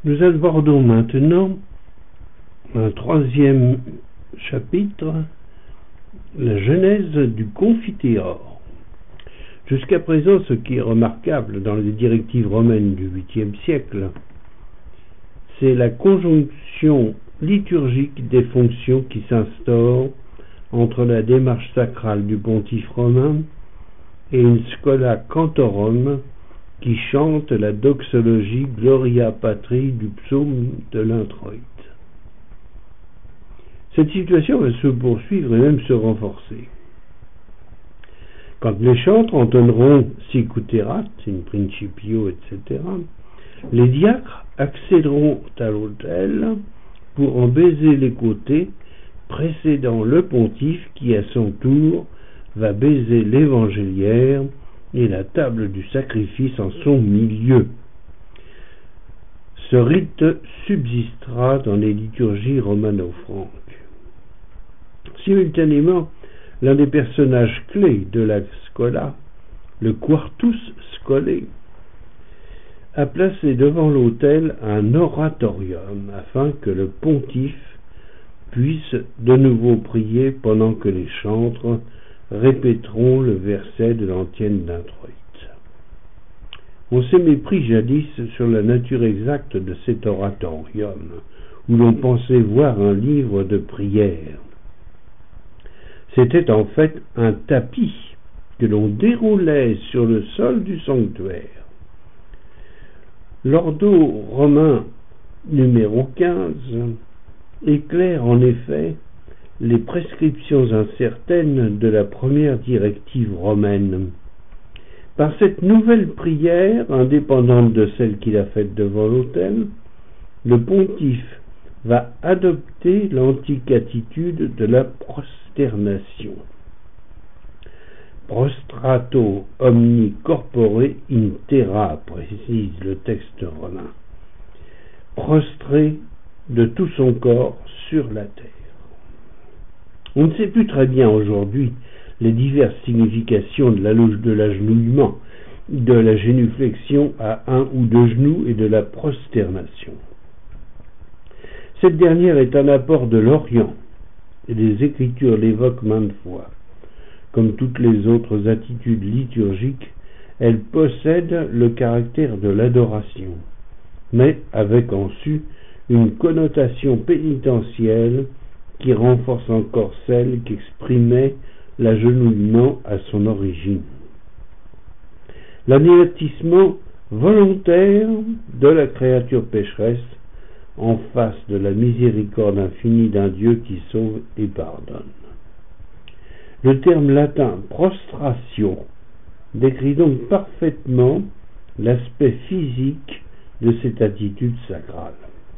Nous abordons maintenant un troisième chapitre, la genèse du confiteor. Jusqu'à présent, ce qui est remarquable dans les directives romaines du 8e siècle, c'est la conjonction liturgique des fonctions qui s'instaure entre la démarche sacrale du pontife romain et une schola cantorum qui chante la doxologie Gloria Patri du psaume de l'introïte. Cette situation va se poursuivre et même se renforcer. Quand les chantres entonneront Sicuterat, in principio, etc., les diacres accéderont à l'autel pour en baiser les côtés, précédant le pontife qui, à son tour, va baiser l'évangéliaire et la table du sacrifice en son milieu. Ce rite subsistera dans les liturgies romano-franques. Simultanément, l'un des personnages clés de la schola, le quartus scolae, a placé devant l'autel un oratorium afin que le pontife puisse de nouveau prier pendant que les chantres répéteront le verset de l'antienne d'introïte. On s'est mépris jadis sur la nature exacte de cet oratorium, où l'on pensait voir un livre de prières. C'était en fait un tapis que l'on déroulait sur le sol du sanctuaire. L'ordo romain numéro 15 éclaire en effet les prescriptions incertaines de la première directive romaine. Par cette nouvelle prière, indépendante de celle qu'il a faite devant l'autel, le pontife va adopter l'antique attitude de la prosternation. Prostrato omni corpore in terra, précise le texte romain. Prostré de tout son corps sur la terre. On ne sait plus très bien aujourd'hui les diverses significations de l'agenouillement, de la génuflexion à un ou deux genoux et de la prosternation. Cette dernière est un apport de l'Orient, et les Écritures l'évoquent maintes fois. Comme toutes les autres attitudes liturgiques, elle possède le caractère de l'adoration, mais avec en su une connotation pénitentielle qui renforce encore celle qu'exprimait l'agenouillement à son origine. L'anéantissement volontaire de la créature pécheresse en face de la miséricorde infinie d'un Dieu qui sauve et pardonne. Le terme latin prostration décrit donc parfaitement l'aspect physique de cette attitude sacrale.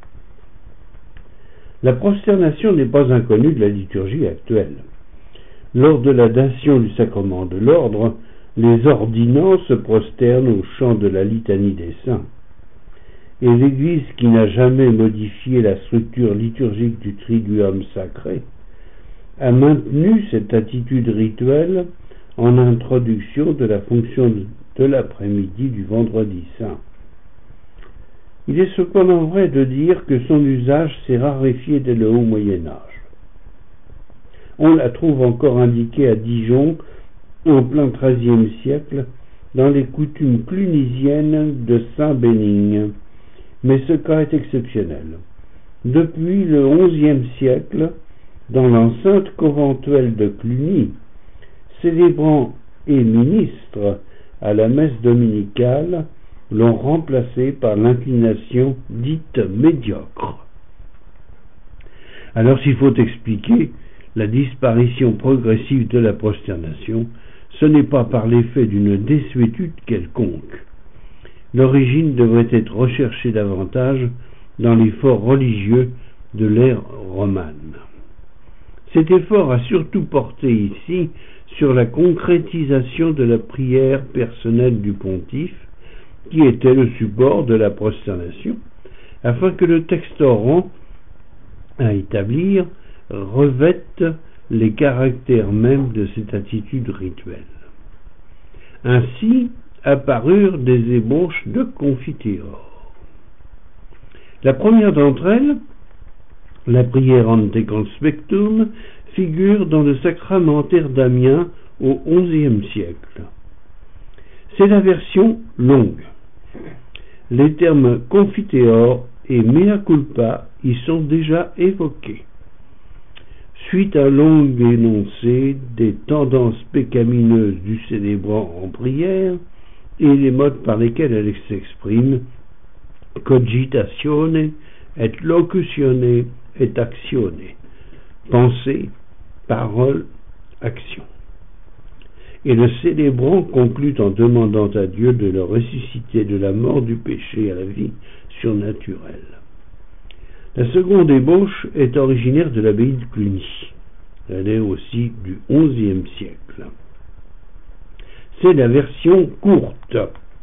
La prosternation n'est pas inconnue de la liturgie actuelle. Lors de la dation du sacrement de l'ordre, les ordinants se prosternent au chant de la litanie des saints. Et l'Église, qui n'a jamais modifié la structure liturgique du triduum sacré, a maintenu cette attitude rituelle en introduction de la fonction de l'après-midi du vendredi saint. Il est cependant vrai de dire que son usage s'est raréfié dès le haut Moyen-Âge. On la trouve encore indiquée à Dijon en plein XIIIe siècle dans les coutumes clunisiennes de Saint-Bénigne, mais ce cas est exceptionnel. Depuis le XIe siècle, dans l'enceinte conventuelle de Cluny, célébrants et ministres à la messe dominicale l'ont remplacé par l'inclination dite médiocre. Alors s'il faut expliquer la disparition progressive de la prosternation, ce n'est pas par l'effet d'une désuétude quelconque. L'origine devrait être recherchée davantage dans l'effort religieux de l'ère romane. Cet effort a surtout porté ici sur la concrétisation de la prière personnelle du pontife, qui était le support de la prosternation, afin que le texte orant à établir revête les caractères mêmes de cette attitude rituelle. Ainsi apparurent des ébauches de confiteor. La première d'entre elles, la prière ante conspectum, figure dans le sacramentaire d'Amiens au XIe siècle. C'est la version longue. Les termes confiteor et mea culpa y sont déjà évoqués. Suite à longue énoncé des tendances pécamineuses du célébrant en prière et les modes par lesquels elle s'exprime, cogitatione et locutione et actione, pensée, parole, action. Et le célébrant conclut en demandant à Dieu de le ressusciter de la mort du péché à la vie surnaturelle. La seconde ébauche est originaire de l'abbaye de Cluny. Elle est aussi du XIe siècle. C'est la version courte.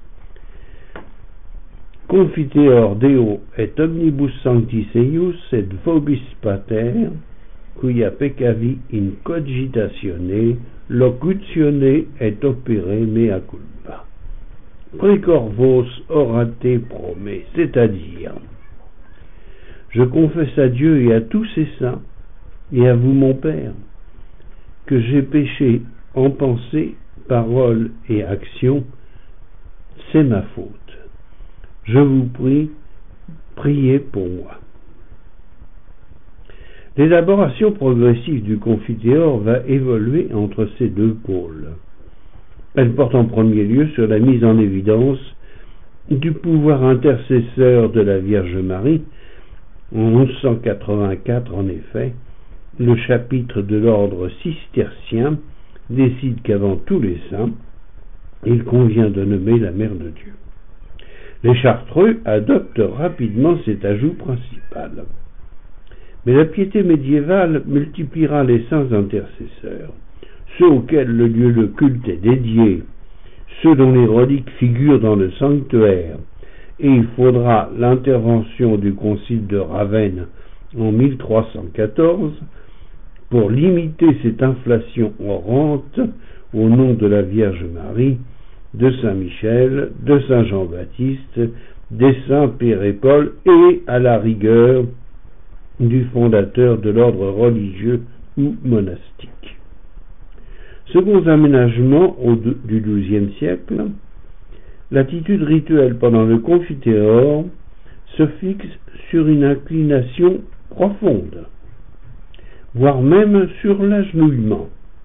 Confiteor Deo et omnibus sanctis eius et vobis pater, quia peccavi in cogitatione, locutione et opere mea culpa. Precor vos orate prome, c'est-à-dire, je confesse à Dieu et à tous ses saints, et à vous mon Père, que j'ai péché en pensée, parole et action, c'est ma faute. Je vous prie, priez pour moi. L'élaboration progressive du confiteor va évoluer entre ces deux pôles. Elle porte en premier lieu sur la mise en évidence du pouvoir intercesseur de la Vierge Marie. En 1184, en effet, le chapitre de l'ordre cistercien décide qu'avant tous les saints, il convient de nommer la Mère de Dieu. Les Chartreux adoptent rapidement cet ajout principal. Mais la piété médiévale multipliera les saints intercesseurs, ceux auxquels le lieu de culte est dédié, ceux dont les reliques figurent dans le sanctuaire, et il faudra l'intervention du concile de Ravenne en 1314 pour limiter cette inflation orante au nom de la Vierge Marie, de Saint Michel, de Saint Jean-Baptiste, des saints Pierre et Paul et, à la rigueur, du fondateur de l'ordre religieux ou monastique. Second aménagement du XIIe siècle, l'attitude rituelle pendant le confiteor se fixe sur une inclination profonde, voire même sur l'agenouillement.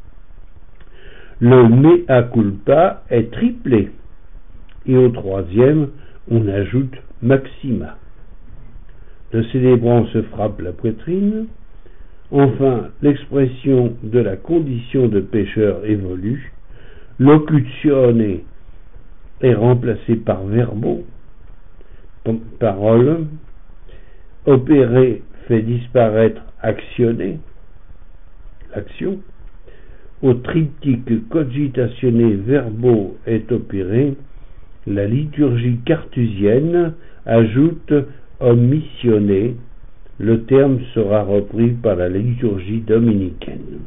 Le mea culpa est triplé, et au troisième, on ajoute maxima. Le célébrant se frappe la poitrine. Enfin, l'expression de la condition de pécheur évolue. Locutione est remplacée par verbo, parole. Opérer fait disparaître actionner, l'action. Au triptyque cogitatione verbo et opere, la liturgie cartésienne ajoute omissionne. Le terme sera repris par la liturgie dominicaine.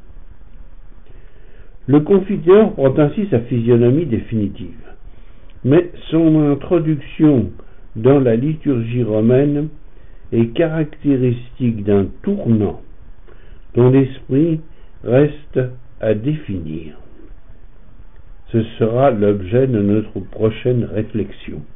Le confiteor prend ainsi sa physionomie définitive, mais son introduction dans la liturgie romaine est caractéristique d'un tournant dont l'esprit reste à définir. Ce sera l'objet de notre prochaine réflexion.